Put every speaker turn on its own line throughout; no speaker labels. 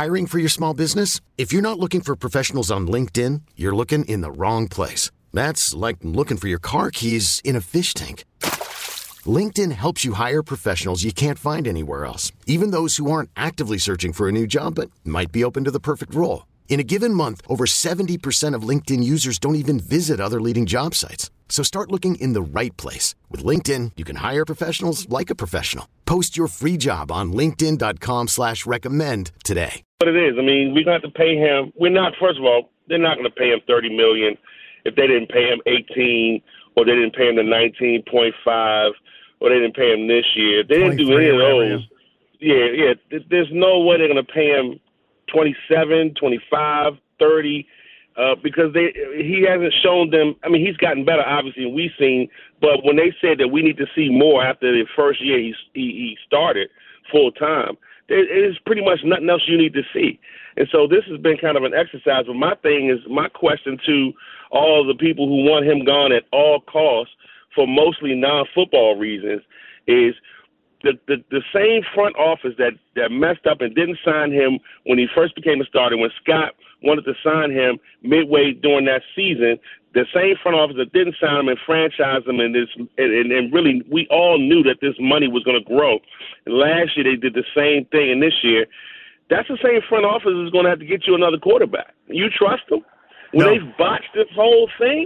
Hiring for your small business? If you're not looking for professionals on LinkedIn, you're looking in the wrong place. That's like looking for your car keys in a fish tank. LinkedIn helps you hire professionals you can't find anywhere else, even those who aren't actively searching for a new job but might be open to the perfect role. In a given month, over 70% of LinkedIn users don't even visit other leading job sites. So start looking in the right place. With LinkedIn, you can hire professionals like a professional. Post your free job on linkedin.com/recommend today.
What it is, I mean, we're going to have to pay him. First of all, they're not going to pay him $30 million if they didn't pay him 18 or they didn't pay him the 19.5 or they didn't pay him this year. They didn't do any of those. Yeah. There's no way they're going to pay him 27, 25, 30. Because he hasn't shown them. I mean, he's gotten better, obviously, and we've seen. But when they said that we need to see more after the first year he started full time, there is pretty much nothing else you need to see. And so this has been kind of an exercise. But my question to all the people who want him gone at all costs for mostly non-football reasons is the same front office that messed up and didn't sign him when he first became a starter, when Scott wanted to sign him midway during that season, the same front office that didn't sign him and franchise him, and really we all knew that this money was going to grow. And last year they did the same thing, and this year, that's the same front office that's going to have to get you another quarterback. You trust them? When they've botched this whole thing?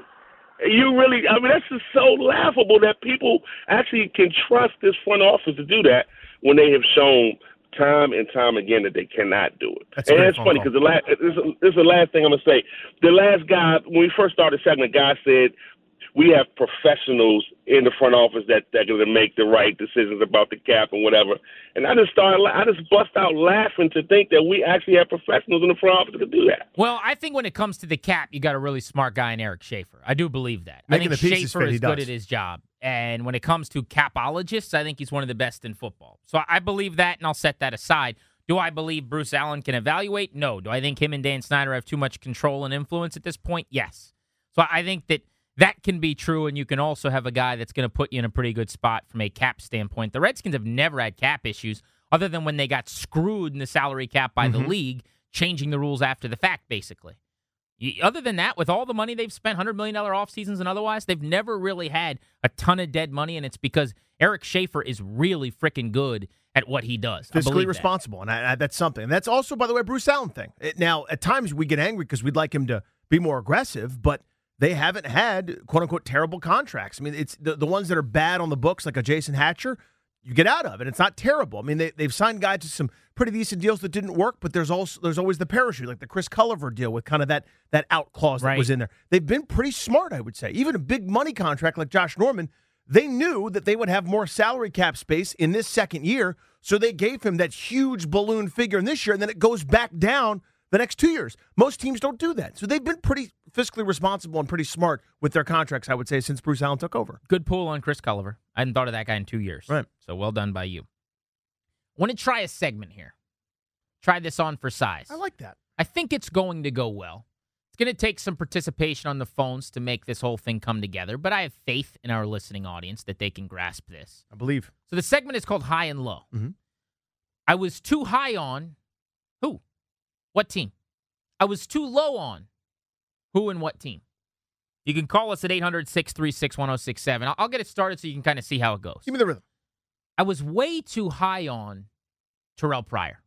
That's just so laughable that people actually can trust this front office to do that when they have shown time and time again that they cannot do it. And it's funny because this is the last thing I'm going to say. The last guy, when we first started the segment, guy said, we have professionals in the front office that are going to make the right decisions about the cap and whatever. And I just bust out laughing to think that we actually have professionals in the front office to do that.
Well, I think when it comes to the cap, you got a really smart guy in Eric Schaefer. I do believe that. I think Schaefer is good at his job. And when it comes to capologists, I think he's one of the best in football. So I believe that, and I'll set that aside. Do I believe Bruce Allen can evaluate? No. Do I think him and Dan Snyder have too much control and influence at this point? Yes. So I think that can be true, and you can also have a guy that's going to put you in a pretty good spot from a cap standpoint. The Redskins have never had cap issues other than when they got screwed in the salary cap by the league, changing the rules after the fact, basically. Other than that, with all the money they've spent, $100 million off seasons and otherwise, they've never really had a ton of dead money, and it's because Eric Schaefer is really freaking good at what he does.
Fiscally responsible, and that's something. And that's also, by the way, a Bruce Allen thing. Now, at times we get angry because we'd like him to be more aggressive, but they haven't had, quote-unquote, terrible contracts. I mean, it's the ones that are bad on the books, like a Jason Hatcher, you get out of it. It's not terrible. I mean, they've signed guys to some pretty decent deals that didn't work, but there's always the parachute, like the Chris Culliver deal with kind of that out clause that was in there. They've been pretty smart, I would say. Even a big money contract like Josh Norman, they knew that they would have more salary cap space in this second year, so they gave him that huge balloon figure in this year, and then it goes back down the next 2 years. Most teams don't do that. So they've been pretty fiscally responsible and pretty smart with their contracts, I would say, since Bruce Allen took over.
Good pull on Chris Culliver. I hadn't thought of that guy in 2 years.
Right.
So well done by you. I want to try a segment here. Try this on for size.
I like that.
I think it's going to go well. It's going to take some participation on the phones to make this whole thing come together, but I have faith in our listening audience that they can grasp this.
I believe.
So the segment is called High and Low.
Mm-hmm.
I was too high on who? What team? I was too low on who and what team. You can call us at 800-636-1067. I'll get it started so you can kind of see how it goes.
Give me the rhythm.
I was way too high on Terrell Pryor.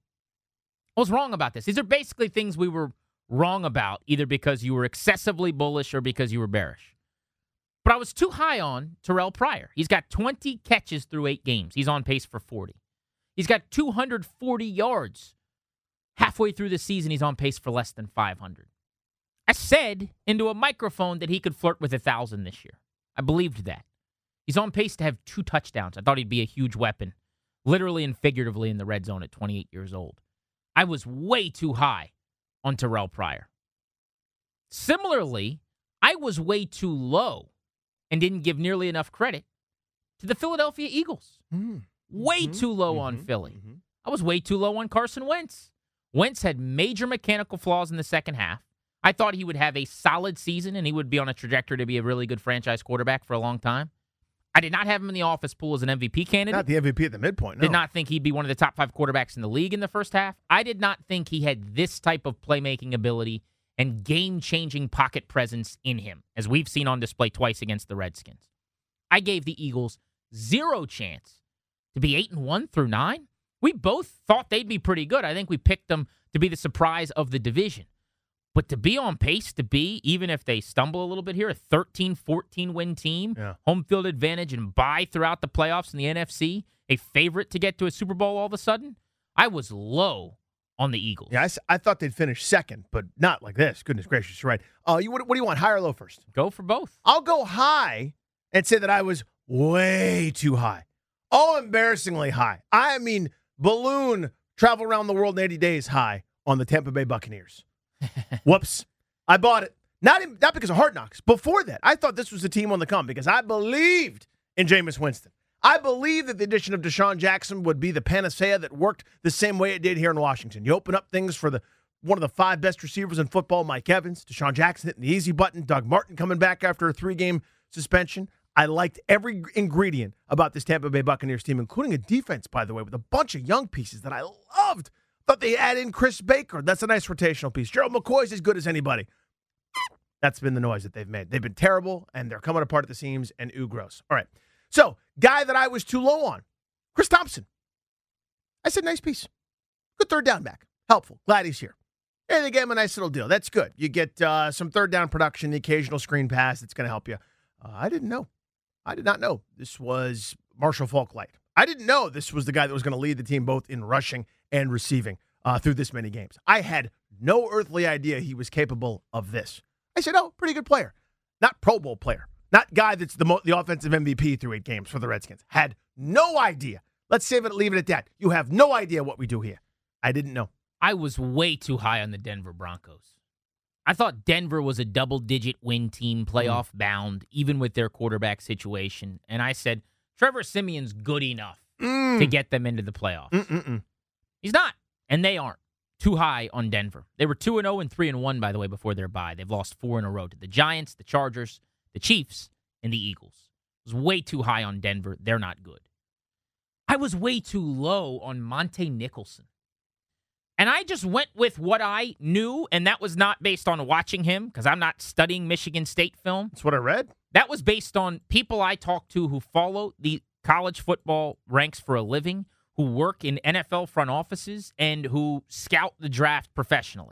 I was wrong about this. These are basically things we were wrong about, either because you were excessively bullish or because you were bearish. But I was too high on Terrell Pryor. He's got 20 catches through 8 games. He's on pace for 40. He's got 240 yards. Halfway through the season, he's on pace for less than 500. I said into a microphone that he could flirt with 1,000 this year. I believed that. He's on pace to have 2 touchdowns. I thought he'd be a huge weapon, literally and figuratively, in the red zone at 28 years old. I was way too high on Terrell Pryor. Similarly, I was way too low and didn't give nearly enough credit to the Philadelphia Eagles. Way too low on Philly. I was way too low on Carson Wentz. Wentz had major mechanical flaws in the second half. I thought he would have a solid season and he would be on a trajectory to be a really good franchise quarterback for a long time. I did not have him in the office pool as an MVP candidate.
Not the MVP at the midpoint, no.
Did not think he'd be one of the top 5 quarterbacks in the league in the first half. I did not think he had this type of playmaking ability and game-changing pocket presence in him, as we've seen on display twice against the Redskins. I gave the Eagles 0 chance to be 8-1 through 9. We both thought they'd be pretty good. I think we picked them to be the surprise of the division. But to be on pace to be, even if they stumble a little bit here, a 13-14 win team, home field advantage, and bye throughout the playoffs in the NFC, a favorite to get to a Super Bowl all of a sudden, I was low on the Eagles.
Yeah, I thought they'd finish second, but not like this. Goodness gracious, you're right. What do you want, high or low first?
Go for both.
I'll go high and say that I was way too high. Oh, embarrassingly high. I mean, balloon travel around the world in 80 days high on the Tampa Bay Buccaneers. Whoops. I bought it. Not because of Hard Knocks. Before that, I thought this was the team on the come because I believed in Jameis Winston. I believed that the addition of Deshaun Jackson would be the panacea that worked the same way it did here in Washington. You open up things for one of the 5 best receivers in football, Mike Evans, Deshaun Jackson hitting the easy button, Doug Martin coming back after a 3-game suspension. I liked every ingredient about this Tampa Bay Buccaneers team, including a defense, by the way, with a bunch of young pieces that I loved. Thought they add in Chris Baker. That's a nice rotational piece. Gerald McCoy's as good as anybody. That's been the noise that they've made. They've been terrible, and they're coming apart at the seams, and gross. All right. So, guy that I was too low on, Chris Thompson. I said, nice piece. Good third down back. Helpful. Glad he's here. Hey, they gave him a nice little deal. That's good. You get some third down production, the occasional screen pass that's going to help you. I didn't know. I did not know this was Marshall Faulk Light. I didn't know this was the guy that was going to lead the team both in rushing and receiving through this many games. I had no earthly idea he was capable of this. I said, oh, pretty good player. Not Pro Bowl player. Not guy that's the offensive MVP through 8 games for the Redskins. Had no idea. Let's leave it at that. You have no idea what we do here. I didn't know.
I was way too high on the Denver Broncos. I thought Denver was a double-digit win team, playoff bound, even with their quarterback situation. And I said, Trevor Siemian's good enough to get them into the playoffs. He's not, and they aren't. Too high on Denver. They were 2-0 and 3-1, by the way, before their bye. They've lost 4 in a row to the Giants, the Chargers, the Chiefs, and the Eagles. I was way too high on Denver. They're not good. I was way too low on Monte Nicholson. And I just went with what I knew, and that was not based on watching him, because I'm not studying Michigan State film.
That's what I read.
That was based on people I talked to who follow the college football ranks for a living, who work in NFL front offices, and who scout the draft professionally.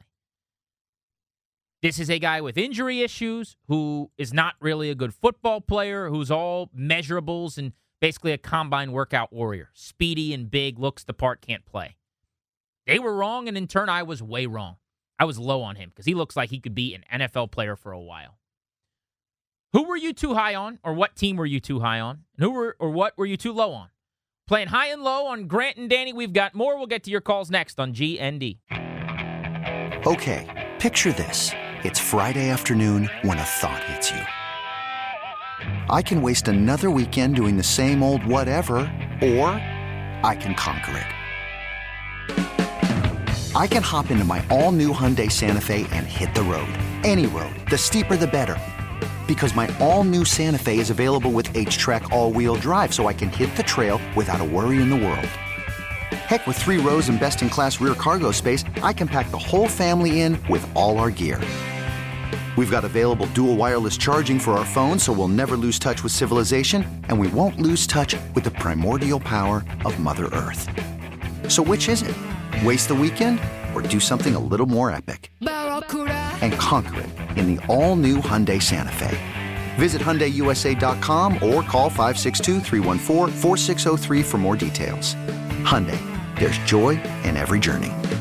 This is a guy with injury issues who is not really a good football player, who's all measurables and basically a combine workout warrior. Speedy and big, looks the part, can't play. They were wrong, and in turn, I was way wrong. I was low on him because he looks like he could be an NFL player for a while. Who were you too high on, or what team were you too high on? And what were you too low on? Playing high and low on Grant and Danny. We've got more. We'll get to your calls next on GND.
Okay, picture this. It's Friday afternoon when a thought hits you. I can waste another weekend doing the same old whatever, or I can conquer it. I can hop into my all-new Hyundai Santa Fe and hit the road. Any road. The steeper, the better. Because my all-new Santa Fe is available with H-Track all-wheel drive, so I can hit the trail without a worry in the world. Heck, with 3 rows and best-in-class rear cargo space, I can pack the whole family in with all our gear. We've got available dual wireless charging for our phones, so we'll never lose touch with civilization, and we won't lose touch with the primordial power of Mother Earth. So which is it? Waste the weekend or do something a little more epic? And conquer it in the all-new Hyundai Santa Fe. Visit HyundaiUSA.com or call 562-314-4603 for more details. Hyundai, there's joy in every journey.